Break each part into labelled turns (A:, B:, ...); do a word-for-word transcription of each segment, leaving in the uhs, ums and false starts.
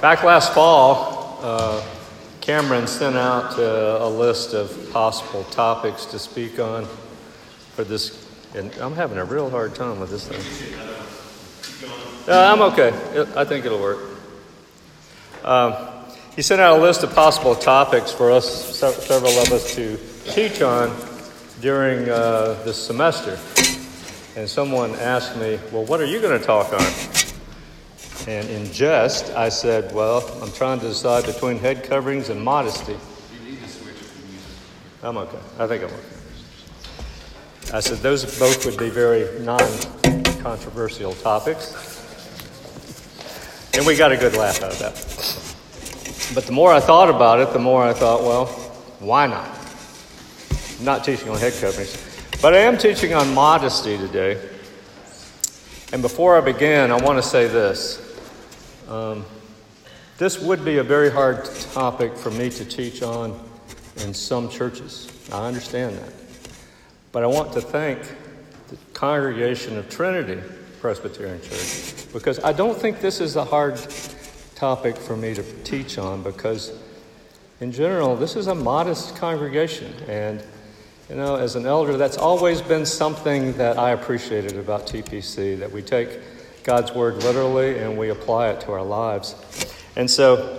A: Back last fall, uh, Cameron sent out uh, a list of possible topics to speak on for this, and I'm having a real hard time with this thing. Uh, I'm okay. I think it'll work. Um, he sent out a list of possible topics for us, several of us, to teach on during uh, this semester. And someone asked me, well, what are you going to talk on? And in jest, I said, well, I'm trying to decide between head coverings and modesty.
B: You need to switch if you need to.
A: I'm okay. I think I'm okay. I said those both would be very non-controversial topics. And we got a good laugh out of that. But the more I thought about it, the more I thought, well, why not? I'm not teaching on head coverings. But I am teaching on modesty today. And before I begin, I want to say this. Um, this would be a very hard topic for me to teach on in some churches. I understand that. But I want to thank the congregation of Trinity Presbyterian Church, because I don't think this is a hard topic for me to teach on, because in general, this is a modest congregation. And, you know, as an elder, that's always been something that I appreciated about T P C, that we take God's word literally and we apply it to our lives. And so,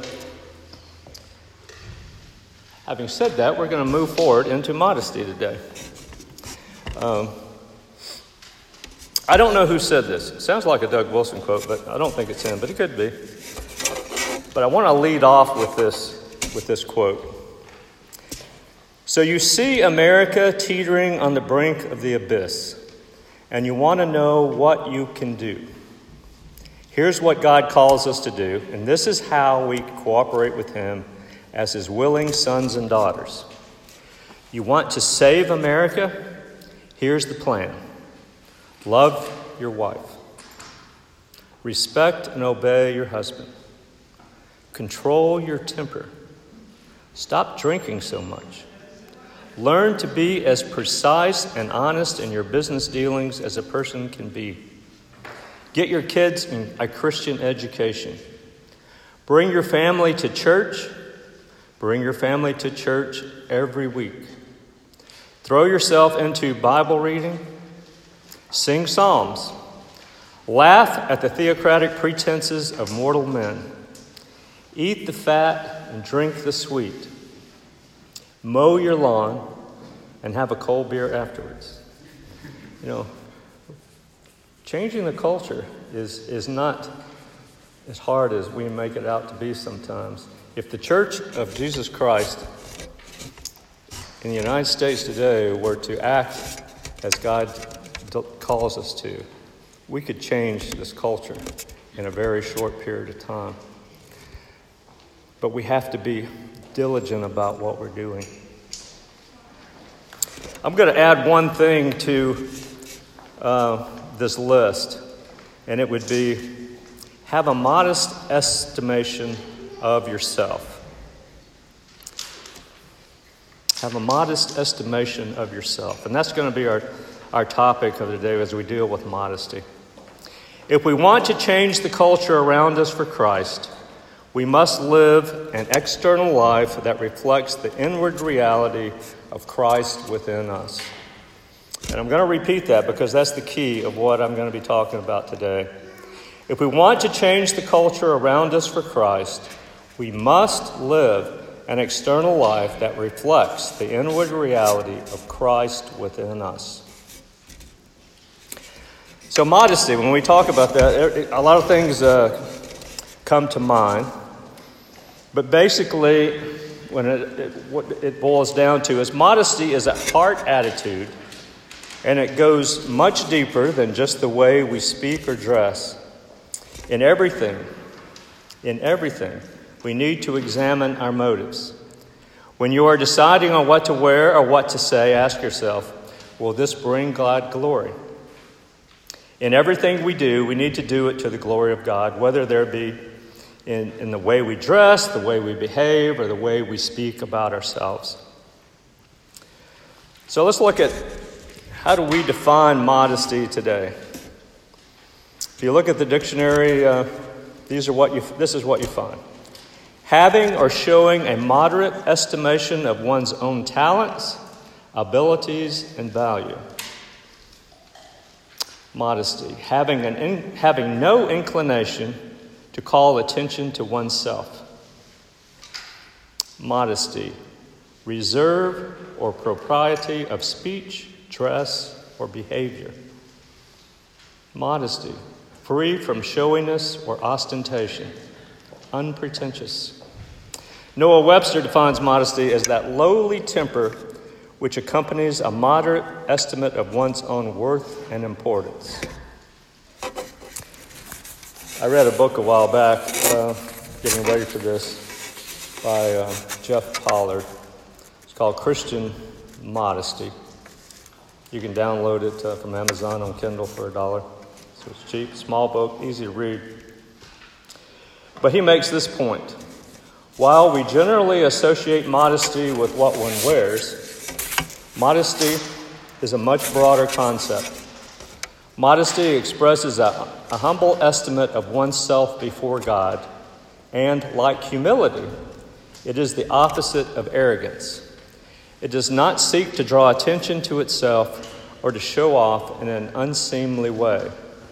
A: having said that, we're going to move forward into modesty today. Um, I don't know who said this. It sounds like a Doug Wilson quote, but I don't think it's him, but it could be. But I want to lead off with this, with this quote. So you see America teetering on the brink of the abyss, and you want to know what you can do. Here's what God calls us to do, and this is how we cooperate with Him as His willing sons and daughters. You want to save America? Here's the plan. Love your wife. Respect and obey your husband. Control your temper. Stop drinking so much. Learn to be as precise and honest in your business dealings as a person can be. Get your kids in a Christian education. Bring your family to church. Bring your family to church every week. Throw yourself into Bible reading. Sing psalms. Laugh at the theocratic pretenses of mortal men. Eat the fat and drink the sweet. Mow your lawn and have a cold beer afterwards. You know, changing the culture is, is not as hard as we make it out to be sometimes. If the Church of Jesus Christ in the United States today were to act as God calls us to, we could change this culture in a very short period of time. But we have to be diligent about what we're doing. I'm going to add one thing to uh, this list, and it would be have a modest estimation of yourself. Have a modest estimation of yourself. And that's going to be our, our topic of the day as we deal with modesty. If we want to change the culture around us for Christ, we must live an external life that reflects the inward reality of Christ within us. And I'm going to repeat that because that's the key of what I'm going to be talking about today. If we want to change the culture around us for Christ, we must live an external life that reflects the inward reality of Christ within us. So modesty, when we talk about that, a lot of things uh, come to mind. But basically, when it, it, what it boils down to is modesty is a heart attitude, and it goes much deeper than just the way we speak or dress. In everything, in everything, we need to examine our motives. When you are deciding on what to wear or what to say, ask yourself, will this bring God glory? In everything we do, we need to do it to the glory of God, whether there be in, in the way we dress, the way we behave, or the way we speak about ourselves. So let's look at how do we define modesty today. If you look at the dictionary, uh, these are what you, this is what you find. Having or showing a moderate estimation of one's own talents, abilities, and value. Modesty. Having, an in, having no inclination to call attention to oneself. Modesty. Reserve or propriety of speech, dress, or behavior. Modesty. Free from showiness or ostentation. Unpretentious. Noah Webster defines modesty as that lowly temper which accompanies a moderate estimate of one's own worth and importance. I read a book a while back, uh, getting ready for this, by uh, Jeff Pollard. It's called Christian Modesty. You can download it uh, from Amazon on Kindle for a dollar. So it's cheap, small book, easy to read. But he makes this point. While we generally associate modesty with what one wears, modesty is a much broader concept. Modesty expresses a, a humble estimate of oneself before God, and like humility, it is the opposite of arrogance. It does not seek to draw attention to itself or to show off in an unseemly way.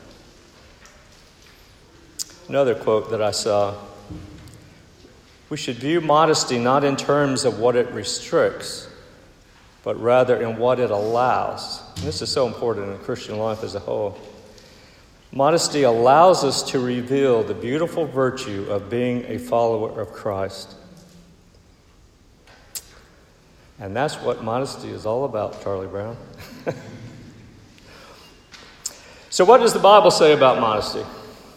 A: Another quote that I saw: we should view modesty not in terms of what it restricts, but rather in what it allows. And this is so important in Christian life as a whole. Modesty allows us to reveal the beautiful virtue of being a follower of Christ. And that's what modesty is all about, Charlie Brown. So what does the Bible say about modesty?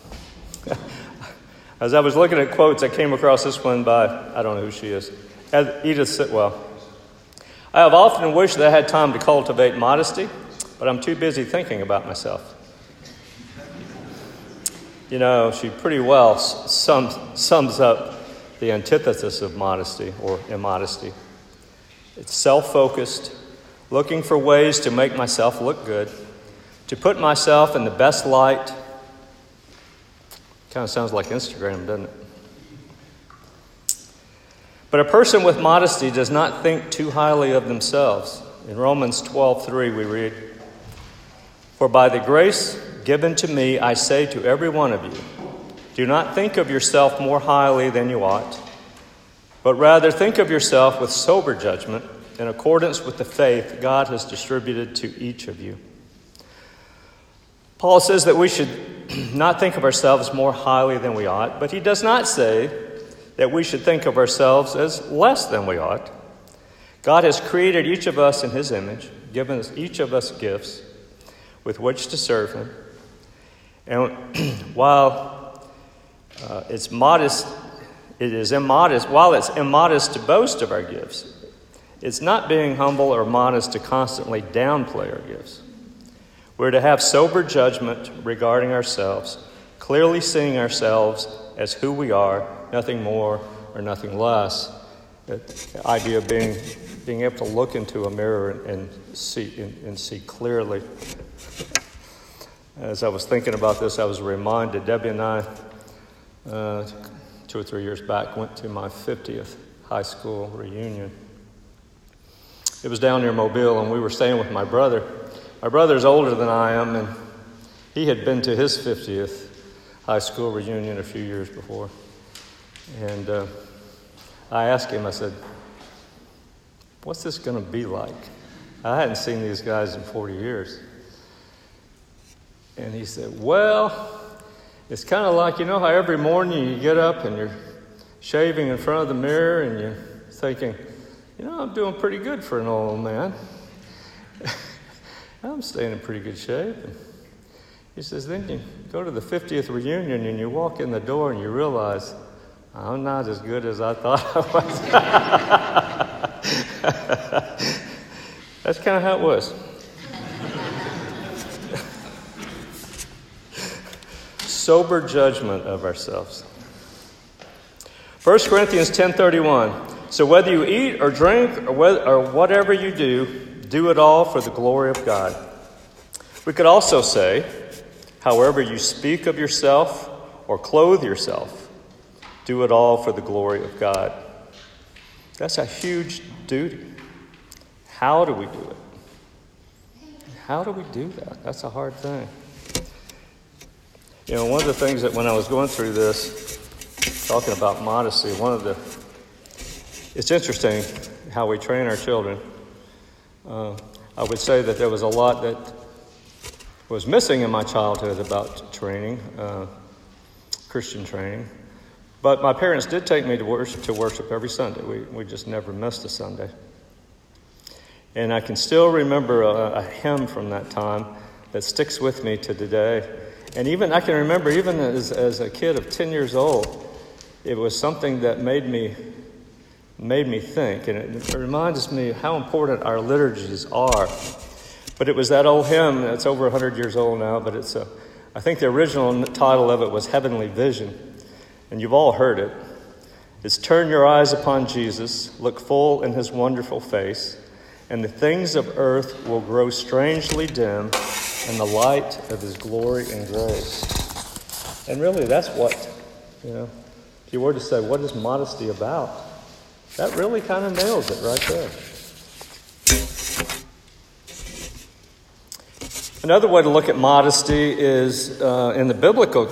A: As I was looking at quotes, I came across this one by, I don't know who she is, Edith Sitwell. I have often wished that I had time to cultivate modesty, but I'm too busy thinking about myself. You know, she pretty well sums, sums up the antithesis of modesty or immodesty. It's self-focused, looking for ways to make myself look good, to put myself in the best light. Kind of sounds like Instagram, doesn't it? But a person with modesty does not think too highly of themselves. In Romans twelve three we read, "For by the grace given to me, I say to every one of you, do not think of yourself more highly than you ought, but rather think of yourself with sober judgment in accordance with the faith God has distributed to each of you." Paul says that we should not think of ourselves more highly than we ought, but he does not say that we should think of ourselves as less than we ought. God has created each of us in his image, given us each of us gifts with which to serve him. And while uh, it's modest, it is immodest, while it's immodest to boast of our gifts, it's not being humble or modest to constantly downplay our gifts. We're to have sober judgment regarding ourselves, clearly seeing ourselves as who we are, nothing more or nothing less. The idea of being being able to look into a mirror and, and see and, and see clearly. As I was thinking about this, I was reminded, Debbie and I, uh, two or three years back, went to my fiftieth high school reunion. It was down near Mobile, and we were staying with my brother. My brother's older than I am, and he had been to his fiftieth high school reunion a few years before. And uh, I asked him, I said, what's this going to be like? I hadn't seen these guys in forty years. And he said, well, it's kind of like, you know how every morning you get up and you're shaving in front of the mirror and you're thinking, you know, I'm doing pretty good for an old man. I'm staying in pretty good shape. And he says, then you go to the fiftieth reunion and you walk in the door and you realize, I'm not as good as I thought I was. That's kind of how it was. Sober judgment of ourselves. First Corinthians ten thirty-one. So whether you eat or drink or, whether, or whatever you do, do it all for the glory of God. We could also say, however you speak of yourself or clothe yourself. Do it all for the glory of God. That's a huge duty. How do we do it? How do we do that? That's a hard thing. You know, one of the things that when I was going through this, talking about modesty, one of the, it's interesting how we train our children. Uh, I would say that there was a lot that was missing in my childhood about training, uh, Christian training. But my parents did take me to worship, to worship every Sunday. We, we just never missed a Sunday. And I can still remember a, a hymn from that time that sticks with me to today. And even I can remember, even as, as a kid of ten years old, it was something that made me made me think. And it, it reminds me how important our liturgies are. But it was that old hymn. It's over one hundred years old now, but it's a, I think the original title of it was Heavenly Vision. And you've all heard it. It's turn your eyes upon Jesus, look full in his wonderful face, and the things of earth will grow strangely dim in the light of his glory and grace. And really, that's what, you know, if you were to say, what is modesty about? That really kind of nails it right there. Another way to look at modesty is uh, in the biblical.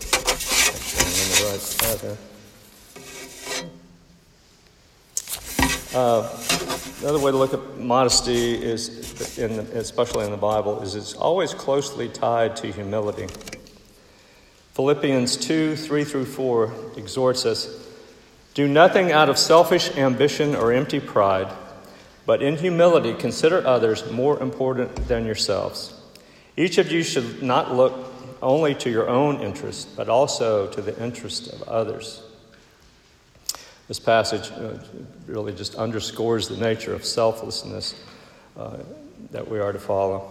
A: Uh, another way to look at modesty is, in the, especially in the Bible, is it's always closely tied to humility. Philippians two, three through four exhorts us, do nothing out of selfish ambition or empty pride, but in humility consider others more important than yourselves. Each of you should not look only to your own interest, but also to the interest of others. This passage uh, really just underscores the nature of selflessness uh, that we are to follow.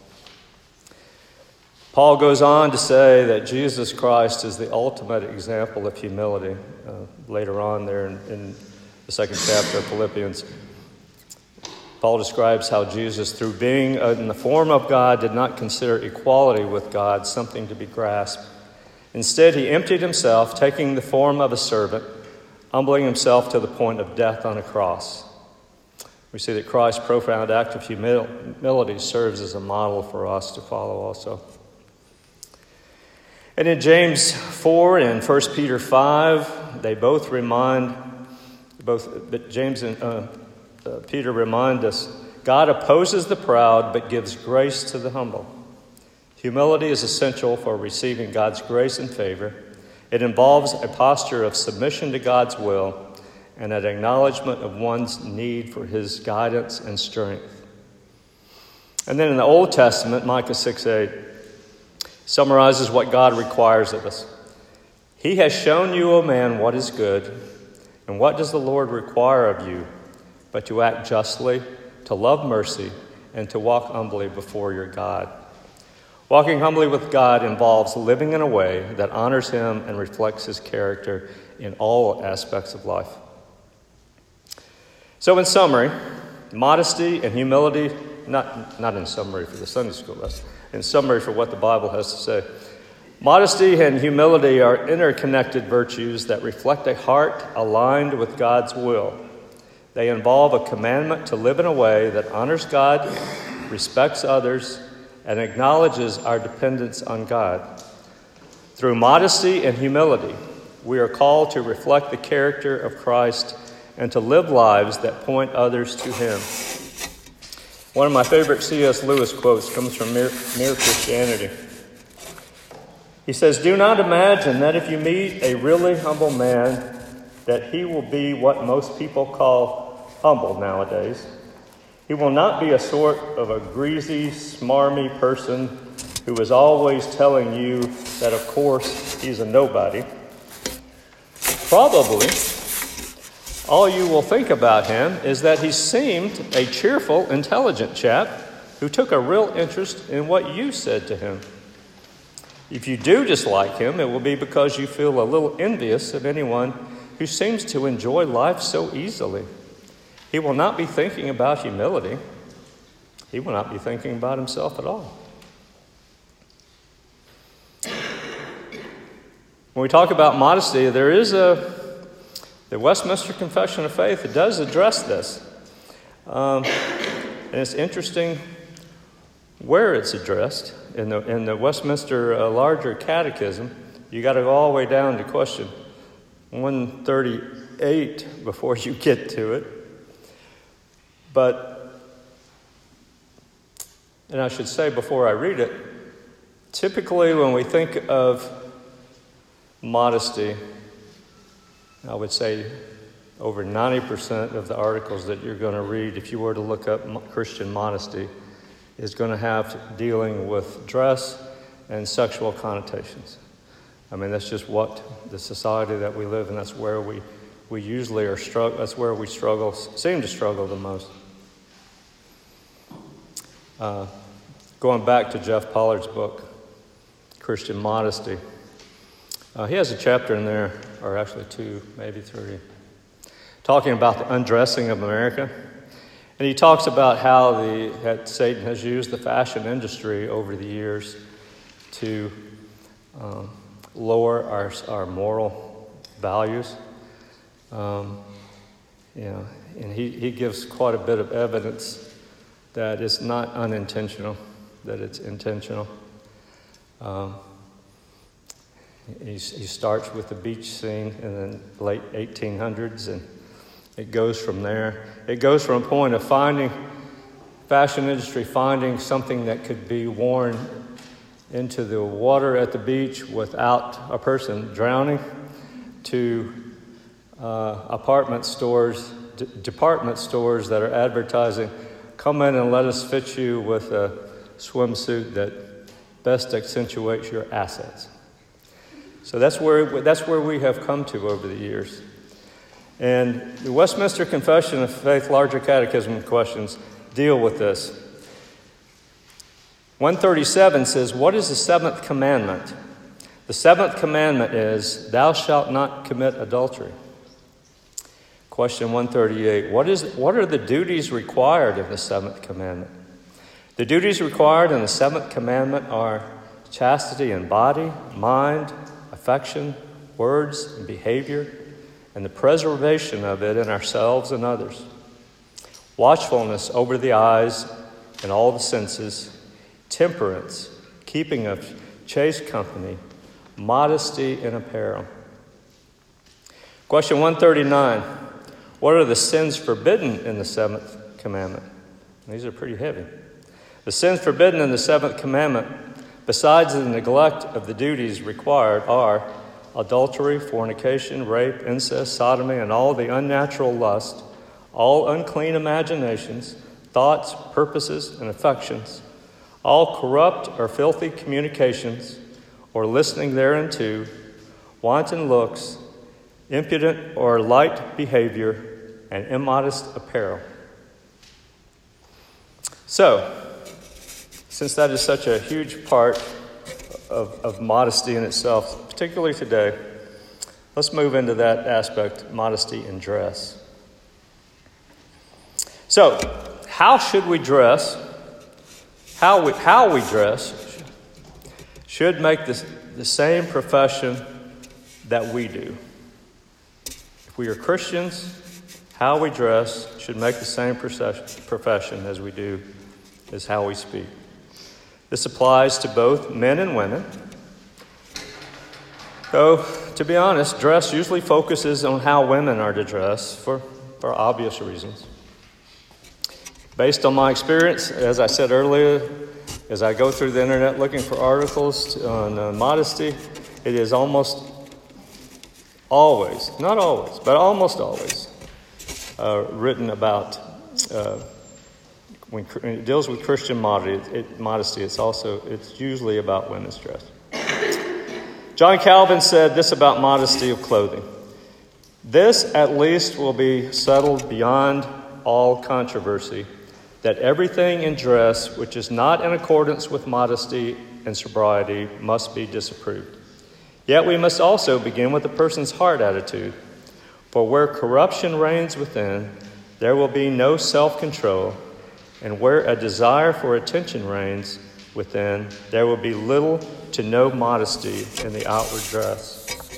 A: Paul goes on to say that Jesus Christ is the ultimate example of humility. Uh, later on there in, in the second chapter of Philippians, Paul describes how Jesus, through being in the form of God, did not consider equality with God something to be grasped. Instead, he emptied himself, taking the form of a servant, humbling himself to the point of death on a cross. We see that Christ's profound act of humility serves as a model for us to follow also. And in James four and First Peter five, they both remind, both James and uh, uh, Peter remind us, God opposes the proud but gives grace to the humble. Humility is essential for receiving God's grace and favor. It involves a posture of submission to God's will and an acknowledgement of one's need for his guidance and strength. And then in the Old Testament, Micah six eight summarizes what God requires of us. He has shown you, O man, what is good, and what does the Lord require of you, but to act justly, to love mercy, and to walk humbly before your God. Walking humbly with God involves living in a way that honors him and reflects his character in all aspects of life. So in summary, modesty and humility, not, not in summary for the Sunday school lesson, in summary for what the Bible has to say. Modesty and humility are interconnected virtues that reflect a heart aligned with God's will. They involve a commandment to live in a way that honors God, respects others, and acknowledges our dependence on God. Through modesty and humility, we are called to reflect the character of Christ and to live lives that point others to him. One of my favorite C S Lewis quotes comes from Mere, Mere Christianity. He says, do not imagine that if you meet a really humble man, that he will be what most people call humble nowadays. He will not be a sort of a greasy, smarmy person who is always telling you that, of course, he's a nobody. Probably, all you will think about him is that he seemed a cheerful, intelligent chap who took a real interest in what you said to him. If you do dislike him, it will be because you feel a little envious of anyone who seems to enjoy life so easily. He will not be thinking about humility. He will not be thinking about himself at all. when we talk about modesty, there is a, the Westminster Confession of Faith, it does address this. Um, and it's interesting where it's addressed. In the, in the Westminster uh, Larger Catechism, you got to go all the way down to question one thirty-eight before you get to it. But, and I should say before I read it, typically when we think of modesty, I would say over ninety percent of the articles that you're going to read, if you were to look up Christian modesty, is going to have dealing with dress and sexual connotations. I mean, that's just what the society that we live in, that's where we, we usually are struggle, that's where we struggle, seem to struggle the most. Uh, going back to Jeff Pollard's book, Christian Modesty, uh, he has a chapter in there, or actually two, maybe three, talking about the undressing of America. And he talks about how the that Satan has used the fashion industry over the years to um, lower our our moral values. Um, you know, and he, he gives quite a bit of evidence that it's not unintentional, that it's intentional. Um, he, he starts with the beach scene in the late eighteen hundreds, and it goes from there. It goes from a point of finding, fashion industry finding something that could be worn into the water at the beach without a person drowning, to uh, apartment stores, d- department stores that are advertising, come in and let us fit you with a swimsuit that best accentuates your assets. So that's where that's where we have come to over the years. And the Westminster Confession of Faith Larger Catechism questions deal with this. one thirty-seven says, what is the seventh commandment? The seventh commandment is, thou shalt not commit adultery. Question one thirty-eight, what is what are the duties required in the seventh commandment? The duties required in the seventh commandment are chastity in body, mind, affection, words, and behavior, and the preservation of it in ourselves and others. Watchfulness over the eyes and all the senses, temperance, keeping of chaste company, modesty in apparel. Question one thirty-nine, what are the sins forbidden in the seventh commandment? These are pretty heavy. The sins forbidden in the seventh commandment, besides the neglect of the duties required, are adultery, fornication, rape, incest, sodomy, and all the unnatural lust, all unclean imaginations, thoughts, purposes, and affections, all corrupt or filthy communications, or listening thereunto, wanton looks, impudent or light behavior, and immodest apparel. So, since that is such a huge part of, of modesty in itself, particularly today, let's move into that aspect, modesty in dress. So, how should we dress? How we, how we dress should make this, the same profession that we do. If we are Christians, how we dress should make the same profession as we do as how we speak. This applies to both men and women. Though, to be honest, dress usually focuses on how women are to dress for, for obvious reasons. Based on my experience, as I said earlier, as I go through the internet looking for articles on uh, modesty, it is almost always, not always, but almost always, uh, written about, uh, when, when it deals with Christian modesty, it, modesty, it's also, it's usually about women's dress. John Calvin said this about modesty of clothing. This at least will be settled beyond all controversy, that everything in dress which is not in accordance with modesty and sobriety must be disapproved. Yet we must also begin with a person's heart attitude. For where corruption reigns within, there will be no self-control, and where a desire for attention reigns within, there will be little to no modesty in the outward dress.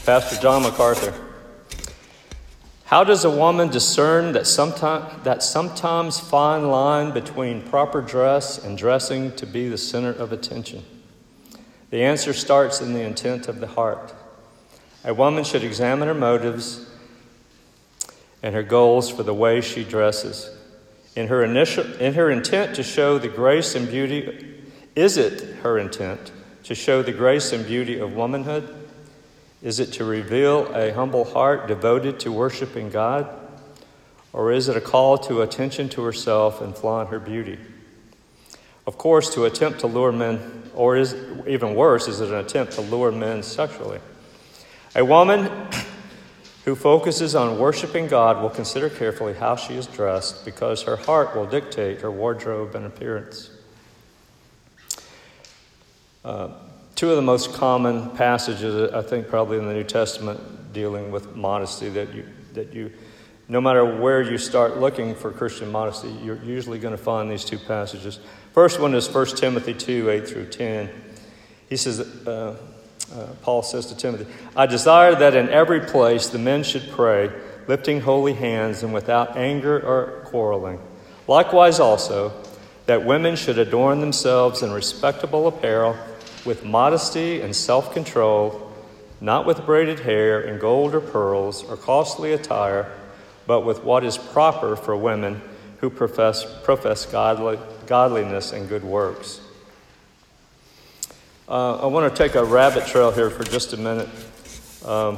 A: Pastor John MacArthur. How does a woman discern that sometime, that sometimes fine line between proper dress and dressing to be the center of attention? The answer starts in the intent of the heart. A woman should examine her motives and her goals for the way she dresses. In her initial, in her intent to show the grace and beauty, is it her intent to show the grace and beauty of womanhood? Is it to reveal a humble heart devoted to worshiping God? Or is it a call to attention to herself and flaunt her beauty? Of course, to attempt to lure men, or is even worse, is it an attempt to lure men sexually? A woman who focuses on worshiping God will consider carefully how she is dressed, because her heart will dictate her wardrobe and appearance. Uh, Two of the most common passages, I think, probably in the New Testament, dealing with modesty that you, that you, no matter where you start looking for Christian modesty, you're usually going to find these two passages. First one is First Timothy two, eight through ten. He says, uh, uh, Paul says to Timothy, I desire that in every place the men should pray, lifting holy hands and without anger or quarreling. Likewise also, that women should adorn themselves in respectable apparel, with modesty and self-control, not with braided hair and gold or pearls or costly attire, but with what is proper for women who profess, profess godly, godliness and good works. Uh, I want to take a rabbit trail here for just a minute. Um,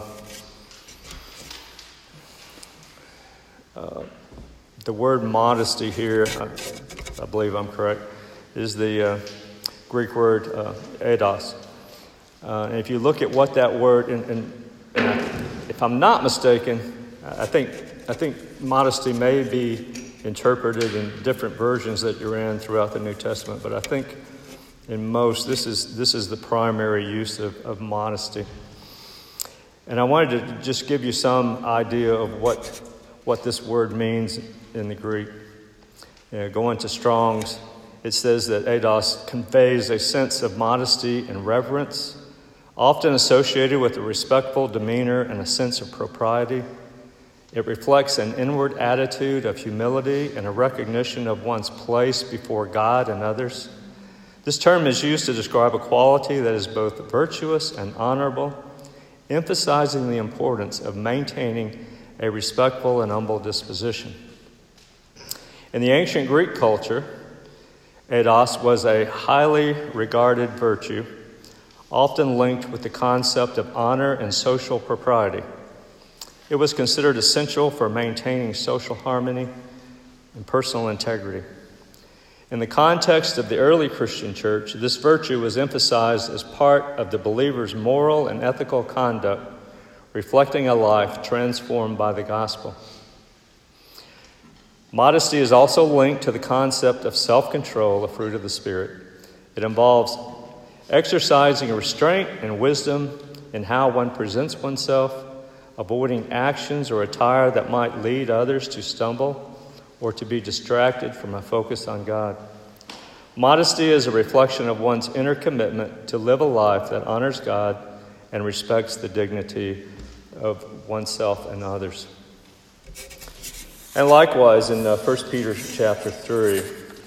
A: uh, the word modesty here, I, I believe I'm correct, is the uh, Greek word uh, eidos. Uh, and if you look at what that word, and, and, and I, if I'm not mistaken, I think I think modesty may be interpreted in different versions that you're in throughout the New Testament, but I think in most this is this is the primary use of, of modesty. And I wanted to just give you some idea of what what this word means in the Greek. You know, going to Strong's, it says that eidos conveys a sense of modesty and reverence, often associated with a respectful demeanor and a sense of propriety. It reflects an inward attitude of humility and a recognition of one's place before God and others. This term is used to describe a quality that is both virtuous and honorable, emphasizing the importance of maintaining a respectful and humble disposition. In the ancient Greek culture, eidos was a highly regarded virtue, often linked with the concept of honor and social propriety. It was considered essential for maintaining social harmony and personal integrity. In the context of the early Christian church, this virtue was emphasized as part of the believer's moral and ethical conduct, reflecting a life transformed by the gospel. Modesty is also linked to the concept of self-control, a fruit of the Spirit. It involves exercising restraint and wisdom in how one presents oneself, avoiding actions or attire that might lead others to stumble or to be distracted from a focus on God. Modesty is a reflection of one's inner commitment to live a life that honors God and respects the dignity of oneself and others. And likewise, in uh, First Peter chapter three,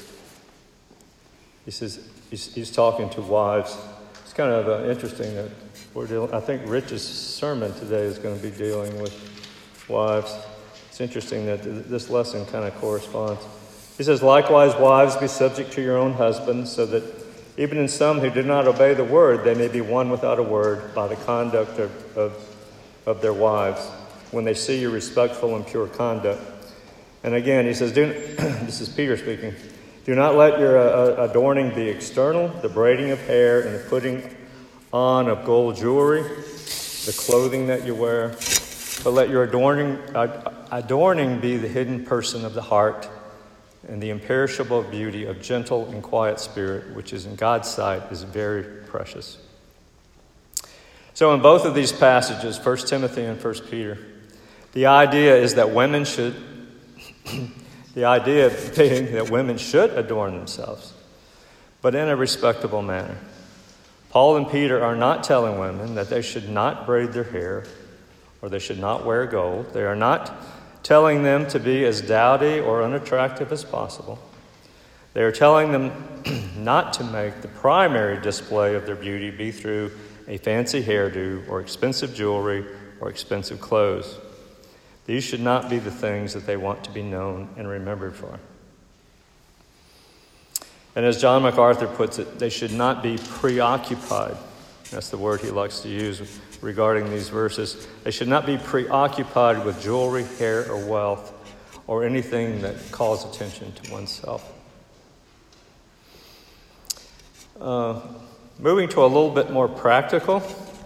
A: he says, he's, he's talking to wives. It's kind of uh, interesting that we're dealing, I think Rich's sermon today is going to be dealing with wives. It's interesting that th- this lesson kind of corresponds. He says, likewise, wives, be subject to your own husbands, so that even in some who do not obey the word, they may be won without a word by the conduct of, of, of their wives, when they see your respectful and pure conduct. And again, he says, do, this is Peter speaking, do not let your uh, adorning be external, the braiding of hair and the putting on of gold jewelry, the clothing that you wear, but let your adorning, uh, adorning be the hidden person of the heart and the imperishable beauty of gentle and quiet spirit, which is in God's sight is very precious. So in both of these passages, First Timothy and First Peter, the idea is that women should The idea being that women should adorn themselves, but in a respectable manner. Paul and Peter are not telling women that they should not braid their hair or they should not wear gold. They are not telling them to be as dowdy or unattractive as possible. They are telling them not to make the primary display of their beauty be through a fancy hairdo or expensive jewelry or expensive clothes. These should not be the things that they want to be known and remembered for. And as John MacArthur puts it, they should not be preoccupied. That's the word he likes to use regarding these verses. They should not be preoccupied with jewelry, hair, or wealth, or anything that calls attention to oneself. Uh, moving to a little bit more practical,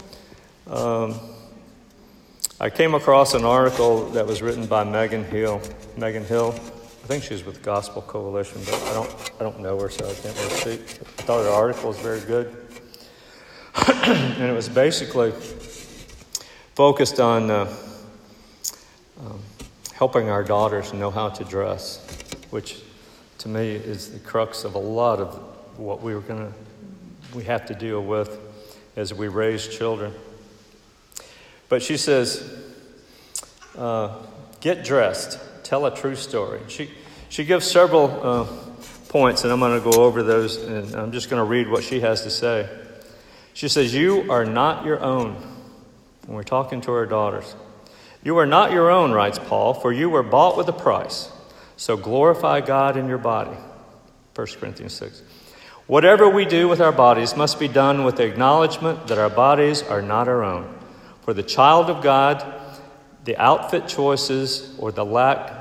A: um, I came across an article that was written by Megan Hill. Megan Hill, I think she's with the Gospel Coalition, but I don't, I don't know her, so I can't really speak. I thought her article was very good. And it was basically focused on uh, um, helping our daughters know how to dress, which to me is the crux of a lot of what we were gonna, we have to deal with as we raise children. But she says, uh, get dressed, tell a true story. She she gives several uh, points, and I'm going to go over those, and I'm just going to read what she has to say. She says, you are not your own. And we're talking to her daughters. You are not your own, writes Paul, for you were bought with a price. So glorify God in your body. First Corinthians six. Whatever we do with our bodies must be done with the acknowledgement that our bodies are not our own. For the child of God, the outfit choices or the lack,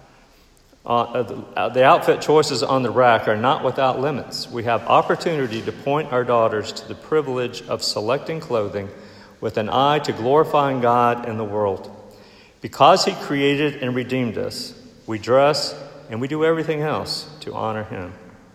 A: uh, the, the outfit choices on the rack are not without limits. We have opportunity to point our daughters to the privilege of selecting clothing with an eye to glorifying God in the world. Because He created and redeemed us, we dress and we do everything else to honor Him.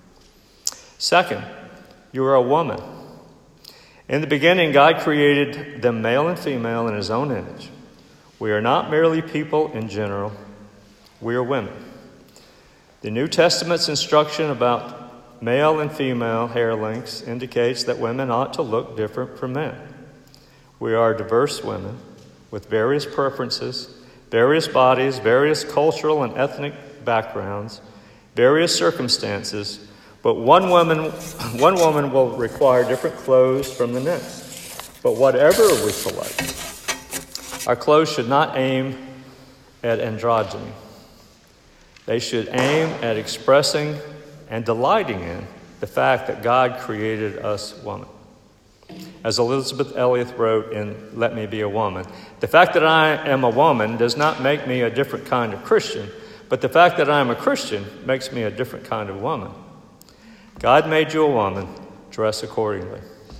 A: Second, you are a woman. In the beginning, God created them male and female in His own image. We are not merely people in general. We are women. The New Testament's instruction about male and female hair lengths indicates that women ought to look different from men. We are diverse women with various preferences, various bodies, various cultural and ethnic backgrounds, various circumstances. But one woman, one woman will require different clothes from the next. But whatever we select, our clothes should not aim at androgyny. They should aim at expressing and delighting in the fact that God created us women. As Elizabeth Elliot wrote in Let Me Be a Woman, the fact that I am a woman does not make me a different kind of Christian, but the fact that I am a Christian makes me a different kind of woman. God made you a woman, dress accordingly.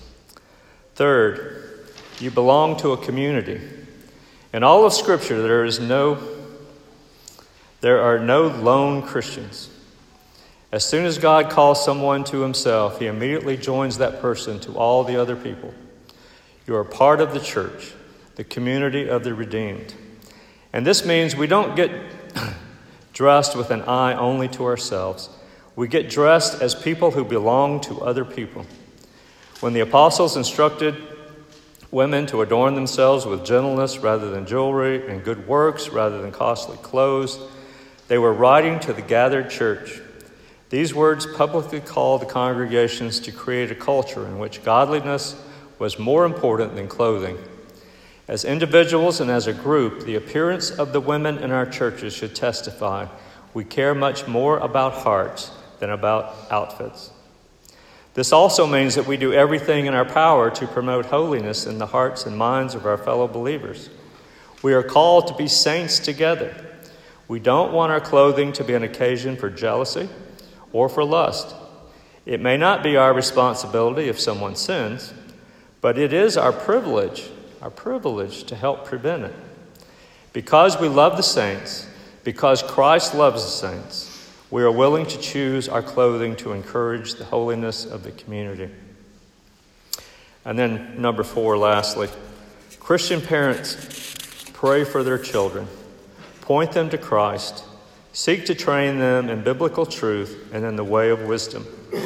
A: Third, you belong to a community. In all of Scripture, there is no, there are no lone Christians. As soon as God calls someone to Himself, He immediately joins that person to all the other people. You are part of the church, the community of the redeemed. And this means we don't get dressed with an eye only to ourselves. We get dressed as people who belong to other people. When the apostles instructed women to adorn themselves with gentleness rather than jewelry and good works rather than costly clothes, they were writing to the gathered church. These words publicly called the congregations to create a culture in which godliness was more important than clothing. As individuals and as a group, the appearance of the women in our churches should testify we care much more about hearts than about outfits. This also means that we do everything in our power to promote holiness in the hearts and minds of our fellow believers. We are called to be saints together. We don't want our clothing to be an occasion for jealousy or for lust. It may not be our responsibility if someone sins, but it is our privilege, our privilege to help prevent it. Because we love the saints, because Christ loves the saints, we are willing to choose our clothing to encourage the holiness of the community. And then number four, lastly, Christian parents pray for their children, point them to Christ, seek to train them in biblical truth and in the way of wisdom.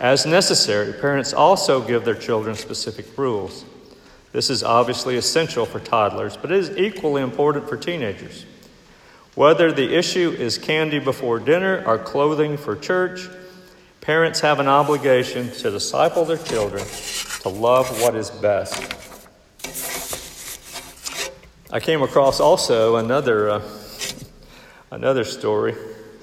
A: As necessary, parents also give their children specific rules. This is obviously essential for toddlers, but it is equally important for teenagers. Whether the issue is candy before dinner or clothing for church, parents have an obligation to disciple their children to love what is best. I came across also another uh, another story,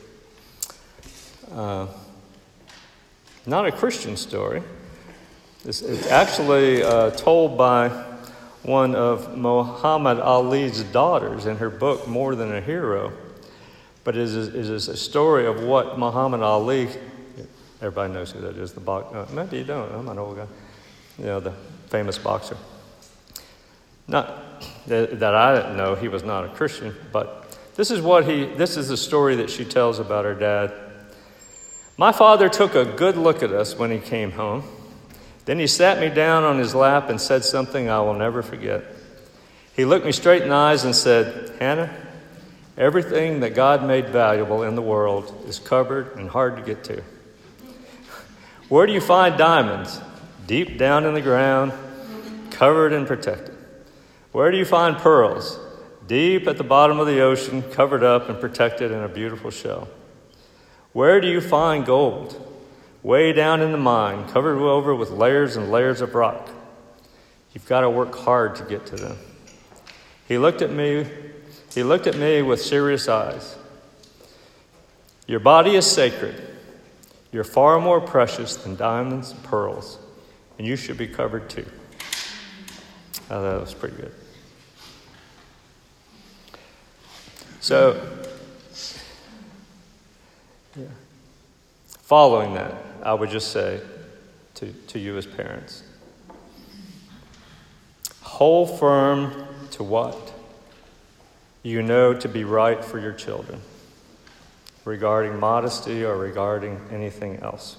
A: uh, not a Christian story. It's, it's actually uh, told by one of Muhammad Ali's daughters in her book, More Than a Hero. But it is, it is a story of what Muhammad Ali, everybody knows who that is, the box, uh, maybe you don't, I'm an old guy, you know, the famous boxer. Not that, that I didn't know, he was not a Christian, but this is what he, this is the story that she tells about her dad. My father took a good look at us when he came home. Then he sat me down on his lap and said something I will never forget. He looked me straight in the eyes and said, Hannah, everything that God made valuable in the world is covered and hard to get to. Where do you find diamonds? Deep down in the ground, covered and protected. Where do you find pearls? Deep at the bottom of the ocean, covered up and protected in a beautiful shell. Where do you find gold? Way down in the mine, covered over with layers and layers of rock. You've got to work hard to get to them. He looked at me, he looked at me with serious eyes. Your body is sacred. You're far more precious than diamonds and pearls, and you should be covered too. I thought that was pretty good. So, yeah. Following that, I would just say to, to you as parents, hold firm to what you know to be right for your children regarding modesty or regarding anything else.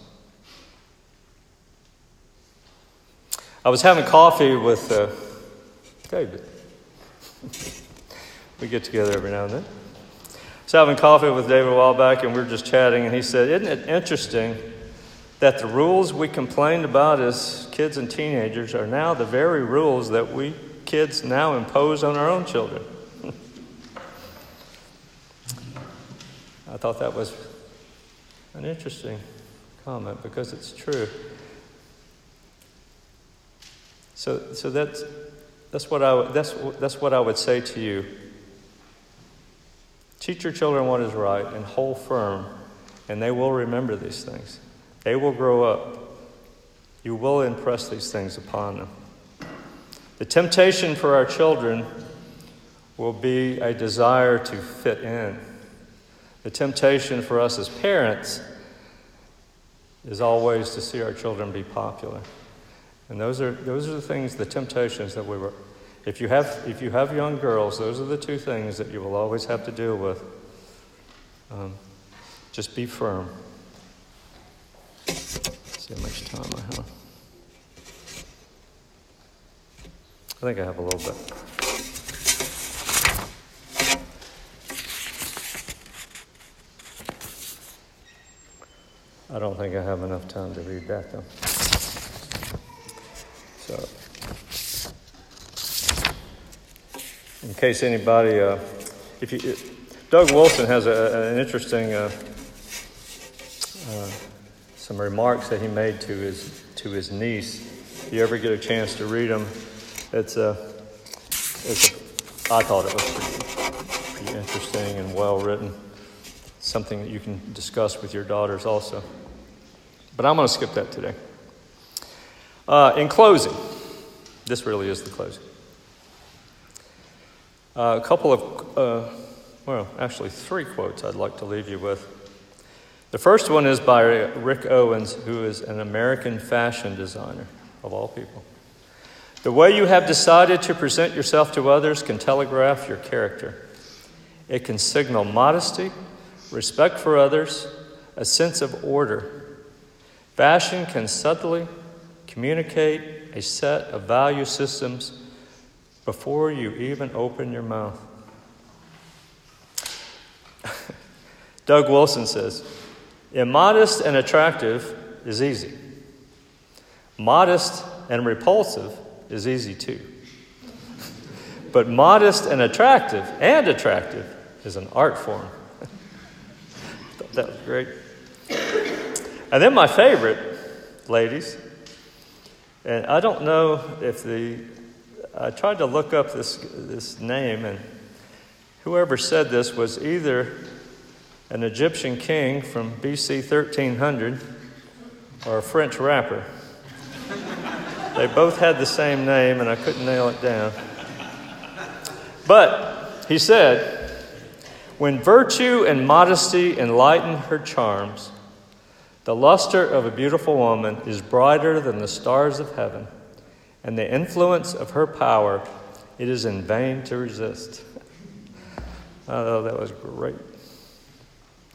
A: I was having coffee with uh, David. We get together every now and then. I was having coffee with David a while back, and we were just chatting, and he said, isn't it interesting that the rules we complained about as kids and teenagers are now the very rules that we kids now impose on our own children? I thought that was an interesting comment because it's true. So, so that's that's what I that's that's what I would say to you. Teach your children what is right and hold firm, and they will remember these things. They will grow up. You will impress these things upon them. The temptation for our children will be a desire to fit in. The temptation for us as parents is always to see our children be popular. And those are those are the things, the temptations that we were. If you have if you have young girls, those are the two things that you will always have to deal with. Um, just be firm. Let's see how much time I have. I think I have a little bit. I don't think I have enough time to read that, though. So, in case anybody, uh, if you, Doug Wilson has a, an interesting, uh, uh, some remarks that he made to his to his niece. If you ever get a chance to read them, it's a, it's a I thought it was pretty, pretty interesting and well written. Something that you can discuss with your daughters also. But I'm going to skip that today. Uh, in closing, this really is the closing. Uh, a couple of, uh, well, actually three quotes I'd like to leave you with. The first one is by Rick Owens, who is an American fashion designer, of all people. The way you have decided to present yourself to others can telegraph your character. It can signal modesty, respect for others, a sense of order. Fashion can subtly communicate a set of value systems before you even open your mouth. Doug Wilson says, immodest and attractive is easy. Modest and repulsive is easy too. But modest and attractive, and attractive, is an art form. Thought that was great. And then my favorite, ladies, and I don't know if the, I tried to look up this, this name, and whoever said this was either an Egyptian king from B C thirteen hundred or a French rapper. They both had the same name, and I couldn't nail it down. But he said, when virtue and modesty enlighten her charms, the luster of a beautiful woman is brighter than the stars of heaven, and the influence of her power, it is in vain to resist. Oh, that was great.